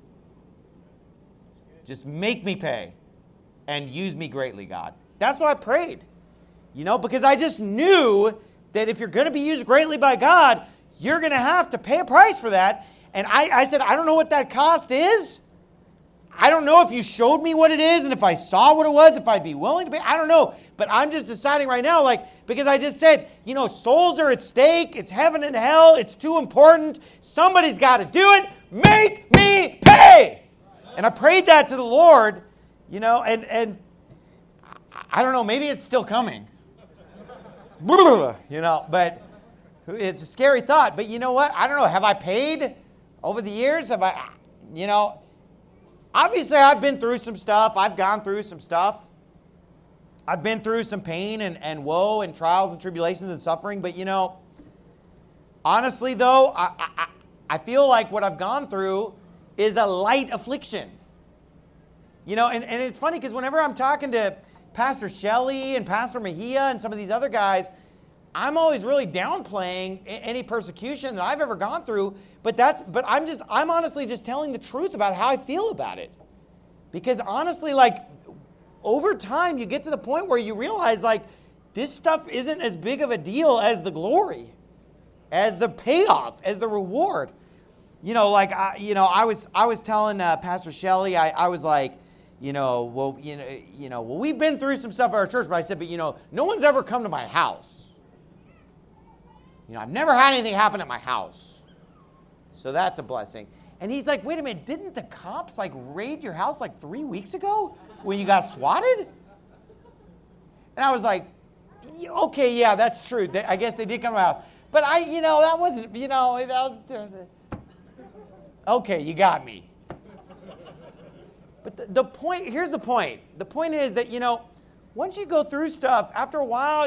Just make me pay and use me greatly, God. That's what I prayed. Because I just knew that if you're going to be used greatly by God, you're going to have to pay a price for that. And I said, I don't know what that cost is. I don't know if you showed me what it is and if I saw what it was, if I'd be willing to pay. I don't know. But I'm just deciding right now, because I just said, souls are at stake. It's heaven and hell. It's too important. Somebody's got to do it. Make me pay. And I prayed that to the Lord, and I don't know, maybe it's still coming. But it's a scary thought. But you know what? I don't know. Have I paid over the years? Have I, obviously I've been through some stuff. I've gone through some stuff. I've been through some pain and woe and trials and tribulations and suffering. But, honestly, though, I feel like what I've gone through is a light affliction. And it's funny because whenever I'm talking to Pastor Shelley and Pastor Mejia and some of these other guys, I'm always really downplaying any persecution that I've ever gone through. But I'm honestly just telling the truth about how I feel about it. Because honestly, over time, you get to the point where you realize, this stuff isn't as big of a deal as the glory, as the payoff, as the reward. I was telling Pastor Shelley, I was like, well, we've been through some stuff at our church, but I said, but no one's ever come to my house. I've never had anything happen at my house. So that's a blessing. And he's like, wait a minute, didn't the cops raid your house 3 weeks ago when you got swatted? And I was like, okay, yeah, that's true. I guess they did come to my house. But that wasn't, okay, you got me. But the point, here's the point. The point is that, once you go through stuff, after a while,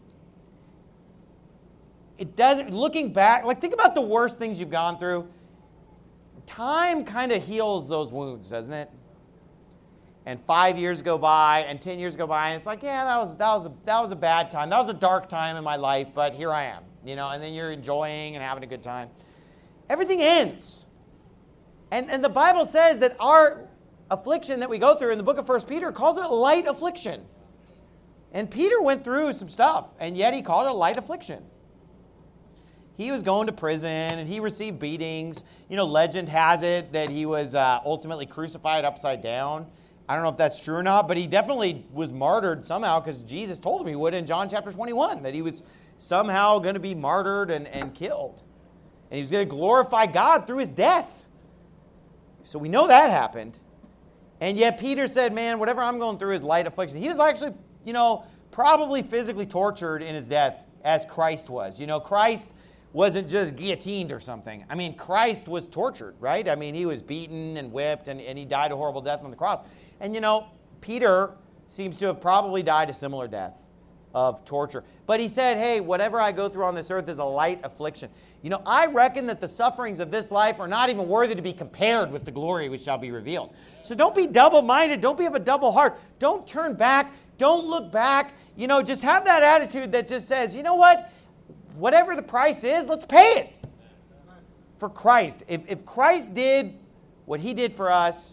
it doesn't, looking back, think about the worst things you've gone through. Time kind of heals those wounds, doesn't it? And 5 years go by, and 10 years go by, and it's like, yeah, that was a bad time. That was a dark time in my life, but here I am, and then you're enjoying and having a good time. Everything ends. And the Bible says that our affliction that we go through in the book of 1 Peter calls it a light affliction. And Peter went through some stuff, and yet he called it a light affliction. He was going to prison, and he received beatings. Legend has it that he was ultimately crucified upside down. I don't know if that's true or not, but he definitely was martyred somehow because Jesus told him he would in John chapter 21, that he was somehow going to be martyred and killed. And he was going to glorify God through his death. So we know that happened. And yet Peter said, man, whatever I'm going through is light affliction. He was actually, probably physically tortured in his death as Christ was. Christ wasn't just guillotined or something. I mean, Christ was tortured, right? I mean, he was beaten and whipped, and he died a horrible death on the cross. And, Peter seems to have probably died a similar death of torture. But he said, hey, whatever I go through on this earth is a light affliction. I reckon that the sufferings of this life are not even worthy to be compared with the glory which shall be revealed. So don't be double-minded. Don't be of a double heart. Don't turn back. Don't look back. Just have that attitude that just says, you know what? Whatever the price is, let's pay it for Christ. If Christ did what he did for us,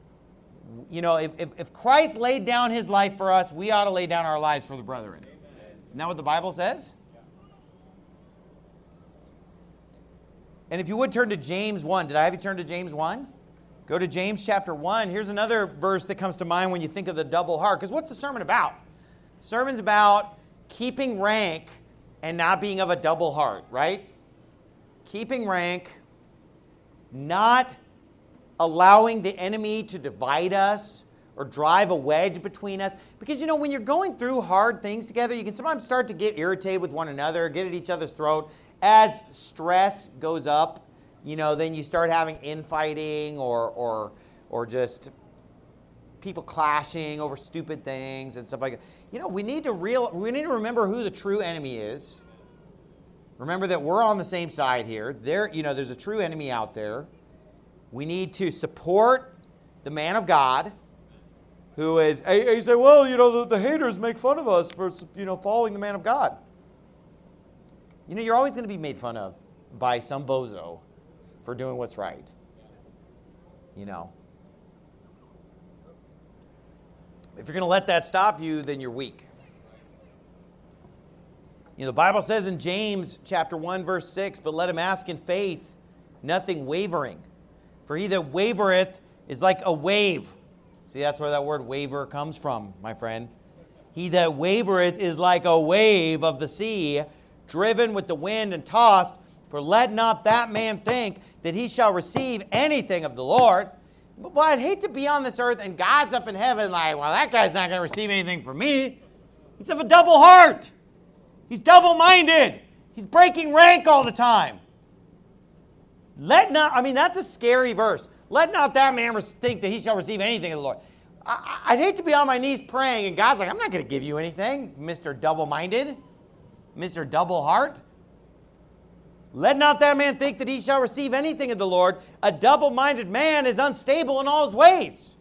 if Christ laid down his life for us, we ought to lay down our lives for the brethren. Isn't that what the Bible says? And if you would turn to James 1. Did I have you turn to James 1? Go to James chapter 1. Here's another verse that comes to mind when you think of the double heart. Because what's the sermon about? The sermon's about keeping rank and not being of a double heart, right? Keeping rank, not allowing the enemy to divide us or drive a wedge between us. Because, when you're going through hard things together, you can sometimes start to get irritated with one another, get at each other's throat. As stress goes up, then you start having infighting or just people clashing over stupid things and stuff like that. You know, we need to remember who the true enemy is. Remember that we're on the same side here. There's a true enemy out there. We need to support the man of God who is, you say, well, you know, the haters make fun of us for, you know, following the man of God. You know, you're always going to be made fun of by some bozo for doing what's right. You know. If you're going to let that stop you, then you're weak. You know, the Bible says in James chapter 1, verse 6, but let him ask in faith, nothing wavering. For he that wavereth is like a wave. See, that's where that word waver comes from, my friend. He that wavereth is like a wave of the sea, driven with the wind and tossed. For let not that man think that he shall receive anything of the Lord. But I'd hate to be on this earth and God's up in heaven like, well, that guy's not going to receive anything from me. He's of a double heart. He's double-minded. He's breaking rank all the time. That's a scary verse. Let not that man think that he shall receive anything of the Lord. I'd hate to be on my knees praying and God's like, I'm not going to give you anything, Mr. Double-minded, Mr. Double Heart. Let not that man think that he shall receive anything of the Lord. A double-minded man is unstable in all his ways.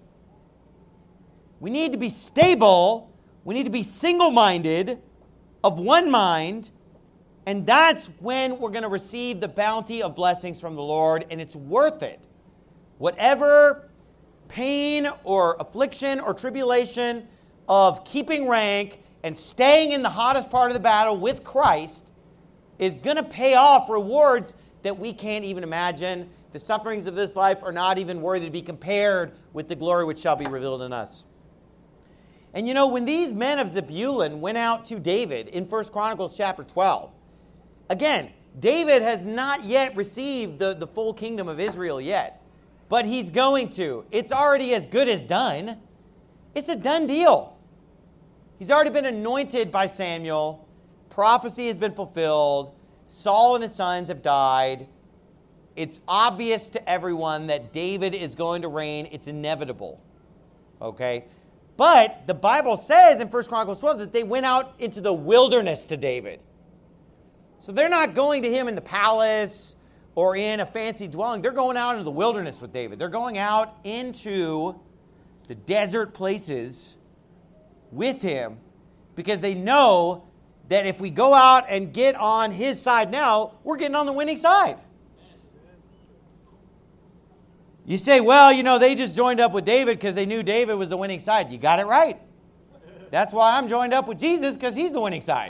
We need to be stable. We need to be single-minded, of one mind, and that's when we're going to receive the bounty of blessings from the Lord, and it's worth it. Whatever pain or affliction or tribulation of keeping rank and staying in the hottest part of the battle with Christ is going to pay off rewards that we can't even imagine. The sufferings of this life are not even worthy to be compared with the glory which shall be revealed in us. And you know, when these men of Zebulun went out to David in 1 Chronicles chapter 12, again, David has not yet received the full kingdom of Israel yet, but he's going to. It's already as good as done. It's a done deal. He's already been anointed by Samuel. Prophecy has been fulfilled. Saul and his sons have died. It's obvious to everyone that David is going to reign. It's inevitable. Okay? But the Bible says in 1 Chronicles 12 that they went out into the wilderness to David. So they're not going to him in the palace or in a fancy dwelling. They're going out into the wilderness with David. They're going out into the desert places with him because they know that if we go out and get on his side now, we're getting on the winning side. You say, well, you know, they just joined up with David because they knew David was the winning side. You got it right. That's why I'm joined up with Jesus, because he's the winning side.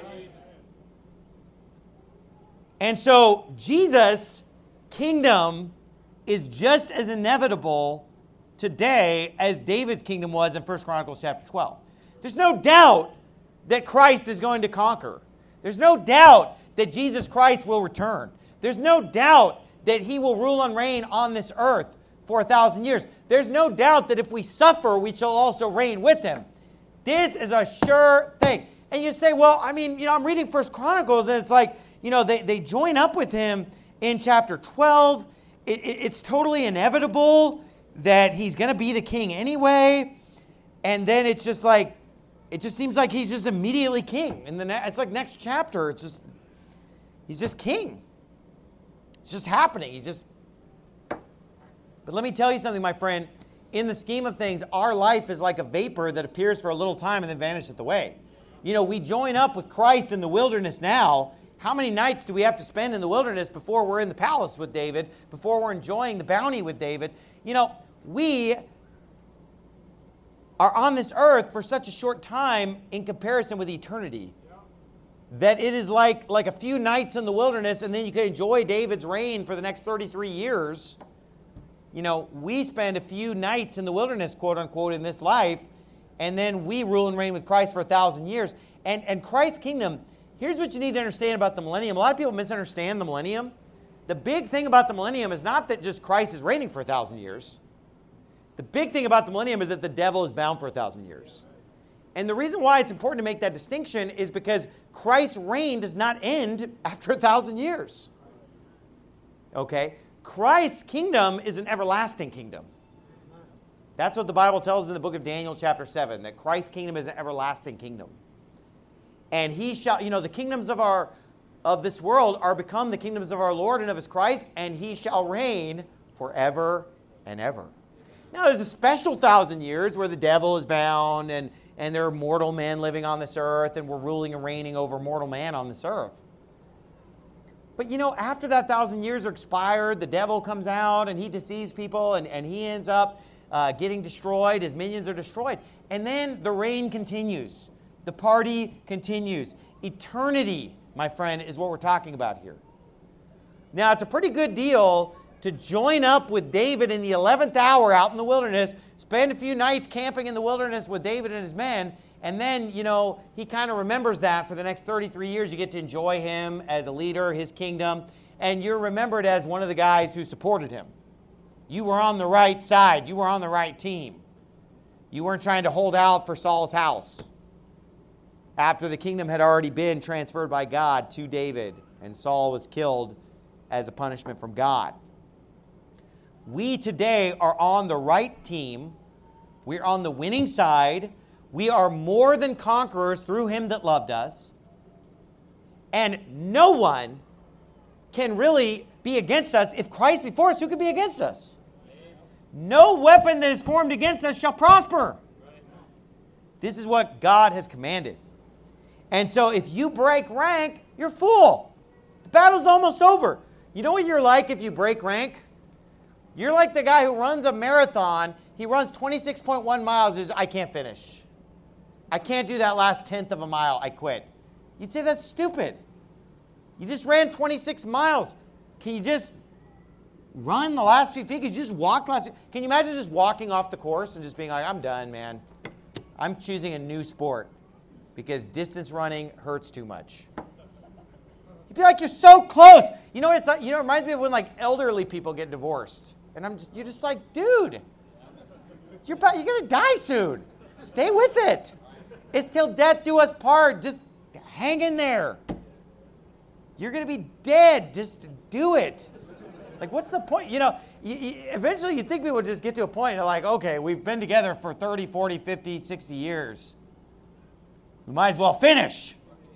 And so Jesus' kingdom is just as inevitable today as David's kingdom was in 1 Chronicles chapter 12. There's no doubt that Christ is going to conquer. There's no doubt that Jesus Christ will return. There's no doubt that he will rule and reign on this earth for 1,000 years. There's no doubt that if we suffer, we shall also reign with him. This is a sure thing. And you say, well, I mean, you know, I'm reading 1 Chronicles, and it's like, you know, they join up with him in chapter 12. It's totally inevitable that he's going to be the king anyway. And then it's just like, it just seems like he's just immediately king. And it's like next chapter, he's just king. It's just happening. But let me tell you something, my friend. In the scheme of things, our life is like a vapor that appears for a little time and then vanisheth away. You know, we join up with Christ in the wilderness now. How many nights do we have to spend in the wilderness before we're in the palace with David, before we're enjoying the bounty with David? You know, we are on this earth for such a short time in comparison with eternity that it is like a few nights in the wilderness, and then you can enjoy David's reign for the next 33 years. You know, we spend a few nights in the wilderness, quote unquote, in this life, and then we rule and reign with Christ for 1,000 years. And Christ's kingdom, here's what you need to understand about the millennium. A lot of people misunderstand the millennium. The big thing about the millennium is not that just Christ is reigning for 1,000 years. The big thing about the millennium is that the devil is bound for 1,000 years. And the reason why it's important to make that distinction is because Christ's reign does not end after 1,000 years. Okay? Christ's kingdom is an everlasting kingdom. That's what the Bible tells us in the book of Daniel chapter 7, that Christ's kingdom is an everlasting kingdom. And he shall, the kingdoms of this world are become the kingdoms of our Lord and of his Christ, and he shall reign forever and ever. Now there's a special 1,000 years where the devil is bound and there are mortal men living on this earth and we're ruling and reigning over mortal man on this earth. But after that 1,000 years are expired, the devil comes out and he deceives people and he ends up getting destroyed. His minions are destroyed. And then the reign continues. The party continues. Eternity, my friend, is what we're talking about here. Now, it's a pretty good deal to join up with David in the 11th hour out in the wilderness, spend a few nights camping in the wilderness with David and his men, and then, he kind of remembers that for the next 33 years. You get to enjoy him as a leader, his kingdom, and you're remembered as one of the guys who supported him. You were on the right side. You were on the right team. You weren't trying to hold out for Saul's house after the kingdom had already been transferred by God to David, and Saul was killed as a punishment from God. We today are on the right team. We're on the winning side. We are more than conquerors through him that loved us. And no one can really be against us. If Christ be for us, who can be against us? No weapon that is formed against us shall prosper. This is what God has commanded. And so if you break rank, you're a fool. The battle's almost over. You know what you're like if you break rank? You're like the guy who runs a marathon. He runs 26.1 miles. He says, I can't finish. I can't do that last tenth of a mile. I quit. You'd say that's stupid. You just ran 26 miles. Can you just run the last few feet? Can you just walk the last few? Can you imagine just walking off the course and just being like, I'm done, man. I'm choosing a new sport because distance running hurts too much. You'd be like, you're so close. You know what it's like? It reminds me of when elderly people get divorced. And you're just like, dude, you're going to die soon. Stay with it. It's till death do us part. Just hang in there. You're going to be dead. Just do it. What's the point? Eventually you think people would just get to a point and like, okay, we've been together for 30, 40, 50, 60 years. We might as well finish.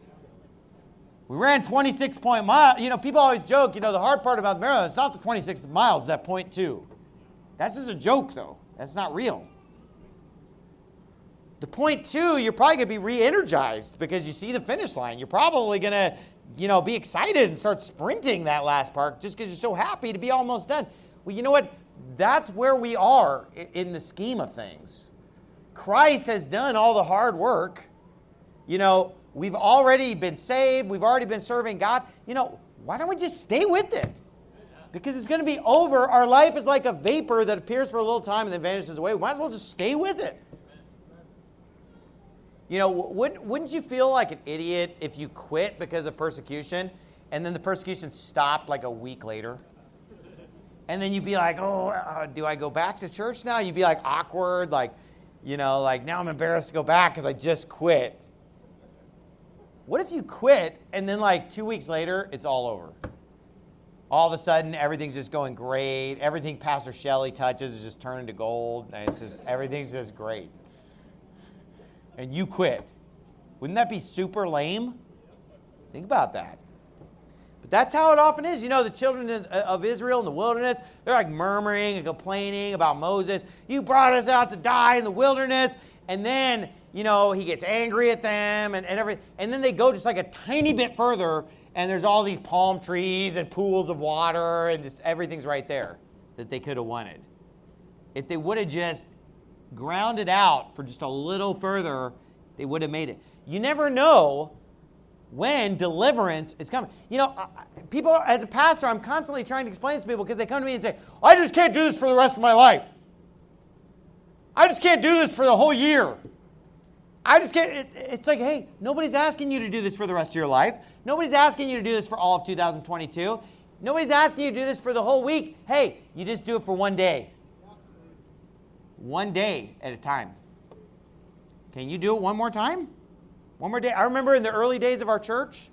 We ran 26 miles. People always joke, the hard part about the marathon, it's not the 26 miles, that 0.2. That's just a joke, though. That's not real. The 0.2, you're probably going to be re-energized because you see the finish line. You're probably going to, be excited and start sprinting that last part just because you're so happy to be almost done. Well, you know what? That's where we are in the scheme of things. Christ has done all the hard work. We've already been saved. We've already been serving God. Why don't we just stay with it? Because it's going to be over. Our life is like a vapor that appears for a little time and then vanishes away. We might as well just stay with it. Wouldn't you feel like an idiot if you quit because of persecution and then the persecution stopped a week later? And then you'd be like, do I go back to church now? You'd be awkward, now I'm embarrassed to go back because I just quit. What if you quit and then 2 weeks later, it's all over? All of a sudden, everything's just going great. Everything Pastor Shelley touches is just turning to gold. And everything's just great. And you quit. Wouldn't that be super lame? Think about that. But that's how it often is. The children of Israel in the wilderness, they're murmuring and complaining about Moses. You brought us out to die in the wilderness. And then he gets angry at them and everything. And then they go just a tiny bit further, and there's all these palm trees and pools of water, and just everything's right there that they could have wanted. If they would have just ground it out for just a little further, they would have made it. You never know when deliverance is coming. People, as a pastor, I'm constantly trying to explain this to people because they come to me and say, I just can't do this for the rest of my life. I just can't do this for the whole year. I just can't. It's hey, nobody's asking you to do this for the rest of your life. Nobody's asking you to do this for all of 2022. Nobody's asking you to do this for the whole week. Hey, you just do it for one day. One day at a time. Can you do it one more time? One more day. I remember in the early days of our church,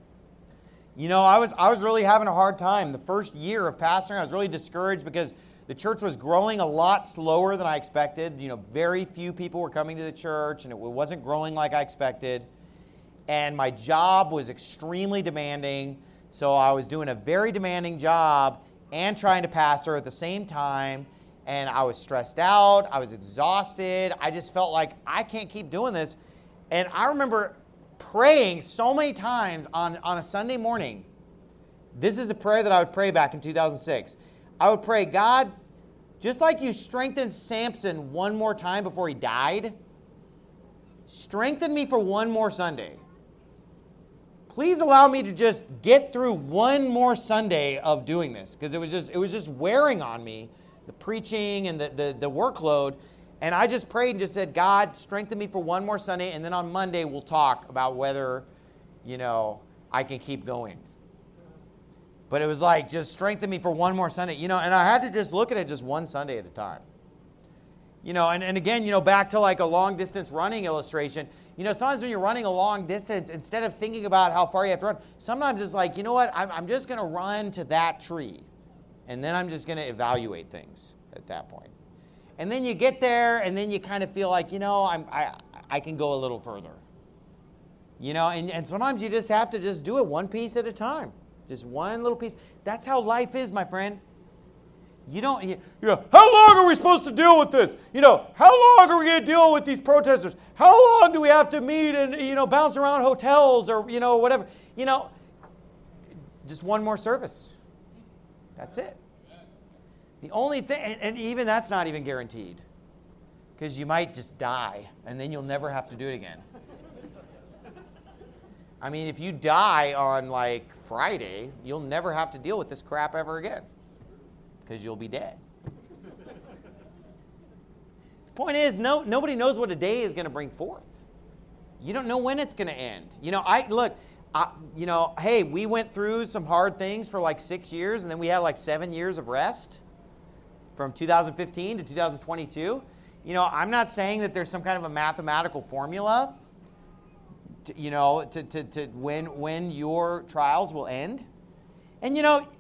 I was really having a hard time. The first year of pastoring, I was really discouraged because The church was growing a lot slower than I expected. Very few people were coming to the church, and it wasn't growing like I expected. And my job was extremely demanding, so I was doing a very demanding job and trying to pastor at the same time, and I was stressed out, I was exhausted, I just felt like I can't keep doing this. And I remember praying so many times on a Sunday morning. This is a prayer that I would pray back in 2006. I would pray, God, just like you strengthened Samson one more time before he died, strengthen me for one more Sunday. Please allow me to just get through one more Sunday of doing this, because it was just wearing on me, the preaching and the workload. And I just prayed and just said, God, strengthen me for one more Sunday, and then on Monday we'll talk about whether, I can keep going. But it was like, just strengthen me for one more Sunday. And I had to just look at it just one Sunday at a time. And again, back to like a long distance running illustration. Sometimes when you're running a long distance, instead of thinking about how far you have to run, sometimes it's like, you know what, I'm just going to run to that tree. And then I'm just going to evaluate things at that point. And then you get there, and then you kind of feel like, I can go a little further. And sometimes you just have to just do it one piece at a time. Just one little piece. That's how life is, my friend. How long are we supposed to deal with this? How long are we going to deal with these protesters? How long do we have to meet and, bounce around hotels or, whatever? Just one more service. That's it. The only thing, and even that's not even guaranteed, because you might just die and then you'll never have to do it again. I mean, if you die on like Friday, you'll never have to deal with this crap ever again, because you'll be dead. The point is, nobody knows what a day is going to bring forth. You don't know when it's going to end. Hey, we went through some hard things for like 6 years, and then we had like 7 years of rest from 2015 to 2022. I'm not saying that there's some kind of a mathematical formula to when your trials will end. And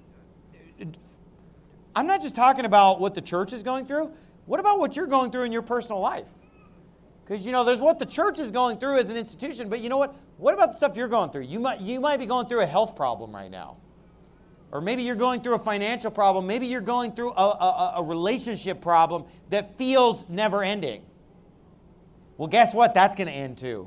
I'm not just talking about what the church is going through. What about what you're going through in your personal life? Because there's what the church is going through as an institution, but you know what? What about the stuff you're going through? You might be going through a health problem right now. Or maybe you're going through a financial problem. Maybe you're going through a relationship problem that feels never ending. Well, guess what? That's going to end too.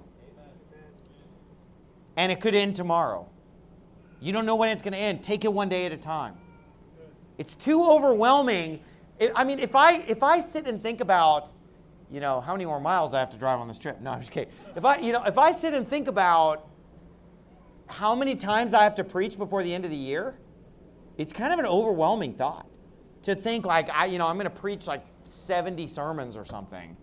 And it could end tomorrow. You don't know when it's going to end. Take it one day at a time. It's too overwhelming. If I sit and think about, how many more miles I have to drive on this trip. No, I'm just kidding. If I sit and think about how many times I have to preach before the end of the year, it's kind of an overwhelming thought to think like, I'm going to preach like 70 sermons or something.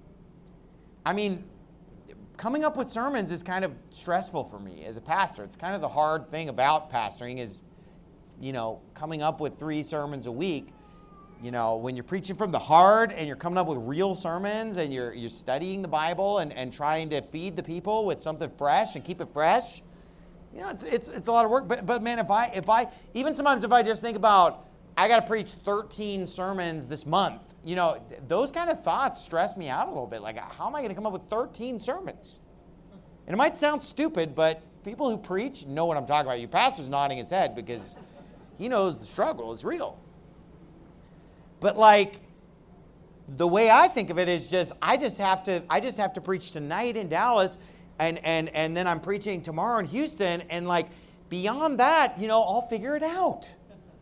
Coming up with sermons is kind of stressful for me as a pastor. It's kind of the hard thing about pastoring is, coming up with 3 sermons a week. When you're preaching from the heart and you're coming up with real sermons and you're studying the Bible and trying to feed the people with something fresh and keep it fresh, it's a lot of work. But man, if I even sometimes if I just think about, I got to preach 13 sermons this month, those kind of thoughts stress me out a little bit. Like, how am I going to come up with 13 sermons? And it might sound stupid, but people who preach know what I'm talking about. Your pastor's nodding his head because he knows the struggle is real. But like, the way I think of it is just, I just have to preach tonight in Dallas, and then I'm preaching tomorrow in Houston, and like, beyond that, I'll figure it out.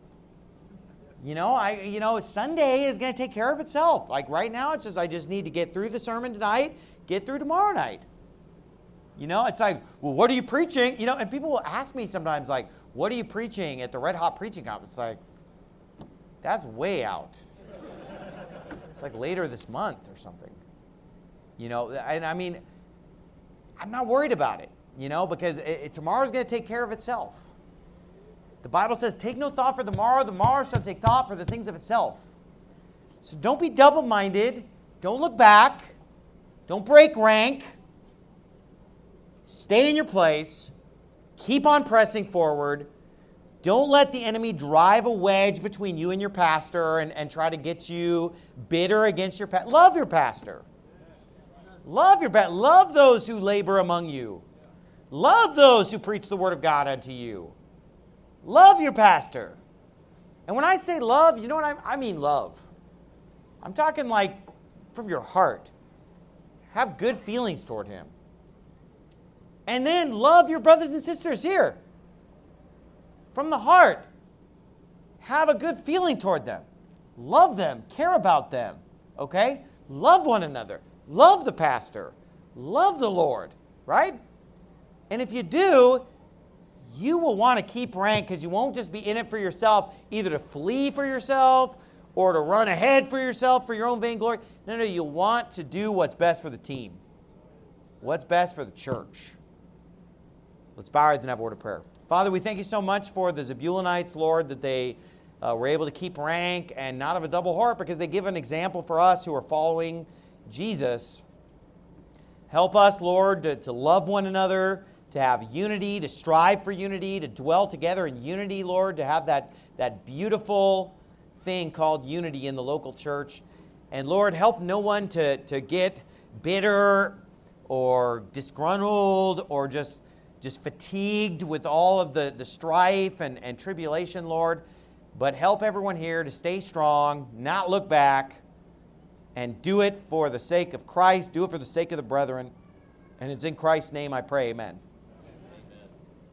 Sunday is going to take care of itself. Like right now, it's just, I just need to get through the sermon tonight, get through tomorrow night. It's like, well, what are you preaching? And people will ask me sometimes, like, what are you preaching at the Red Hot Preaching Conference? It's like, that's way out. It's like later this month or something. And I'm not worried about it, because tomorrow's going to take care of itself. The Bible says, take no thought for the morrow shall take thought for the things of itself. So don't be double-minded. Don't look back. Don't break rank. Stay in your place. Keep on pressing forward. Don't let the enemy drive a wedge between you and your pastor and try to get you bitter against your pastor. Love your pastor. Love your pastor. Love those who labor among you. Love those who preach the word of God unto you. Love your pastor. And when I say love, you know what I mean love. I'm talking like from your heart. Have good feelings toward him. And then love your brothers and sisters here. From the heart. Have a good feeling toward them. Love them. Care about them. Okay? Love one another. Love the pastor. Love the Lord. Right? And if you do, you will want to keep rank because you won't just be in it for yourself, either to flee for yourself or to run ahead for yourself for your own vainglory. No, you want to do what's best for the team. What's best for the church. Let's bow our heads and have a word of prayer. Father, we thank you so much for the Zebulonites, Lord, that they were able to keep rank and not have a double heart because they give an example for us who are following Jesus. Help us, Lord, to love one another, to have unity, to strive for unity, to dwell together in unity, Lord, to have that beautiful thing called unity in the local church. And Lord, help no one to get bitter or disgruntled or just fatigued with all of the strife and tribulation, Lord. But help everyone here to stay strong, not look back, and do it for the sake of Christ. Do it for the sake of the brethren. And it's in Christ's name I pray, amen.